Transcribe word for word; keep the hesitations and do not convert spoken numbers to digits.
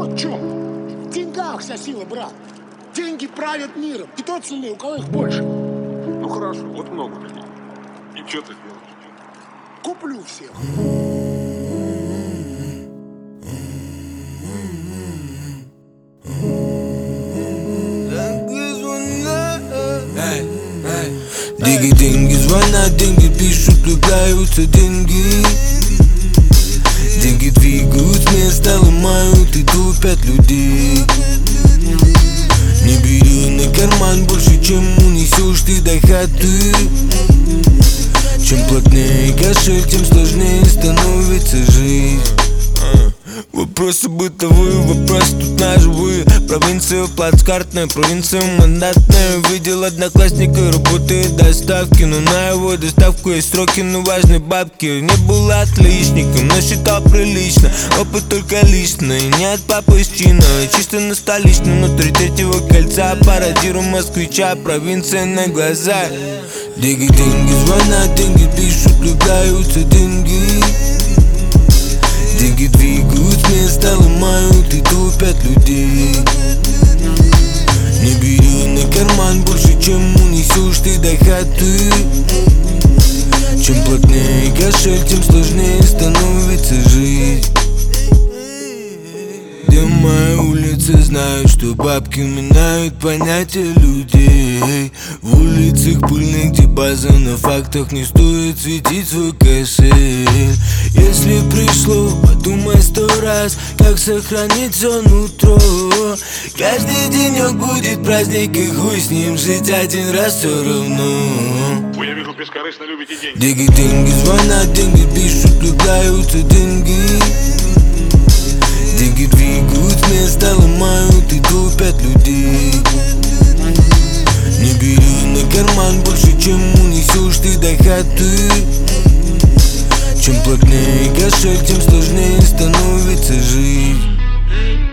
вот в чем. В деньгах вся сила, брат. Деньги правят миром. И тот сильнее, у кого их больше. Ну хорошо, вот много людей. И что ты сделаешь? Куплю всех. Деньги, деньги звонят, деньги пишут, влюбляются деньги. Деньги двигают с места, ломают и тупят людей. Не бери на карман больше, чем унесешь ты до хаты. Чем плотнее кошель, тем сложнее становится жизнь. Вопросы бытовые, вопросы тут наживые. Провинция плацкартная, провинция мандатная. Видел одноклассника, работает доставки, но на его доставку есть сроки, но важны бабки. Не был отличником, но считал прилично. Опыт только личный, не от папы из чина. Чисто на столичном, внутри третьего кольца. Пародирую москвича, провинция на глаза. Деньги, деньги звонят, деньги пишут, влюбляются деньги. Деньги двигают с места, ломают и тупят людей. Не бери на карман больше, чем унесешь ты до хаты. Чем плотнее кошель, тем сложнее становится жизнь. Где моя улица, знаю, что бабки меняют понятия людей. В улицах пыльных, где база на фактах, не стоит светить свой кошель. Если пришло, подумай сто раз, как сохранить все нутро. Каждый денек будет праздник, и хуй с ним, жить один раз все равно. Вы, я вижу, бескорыстно любите деньги. Деньги, деньги звонят, деньги пишут, влюбляются деньги. Деньги двигают с места, ломают и тупят людей. Не бери на карман больше, чем унесешь ты до хаты. Чем плотнее кошель, тем сложнее становится жизнь.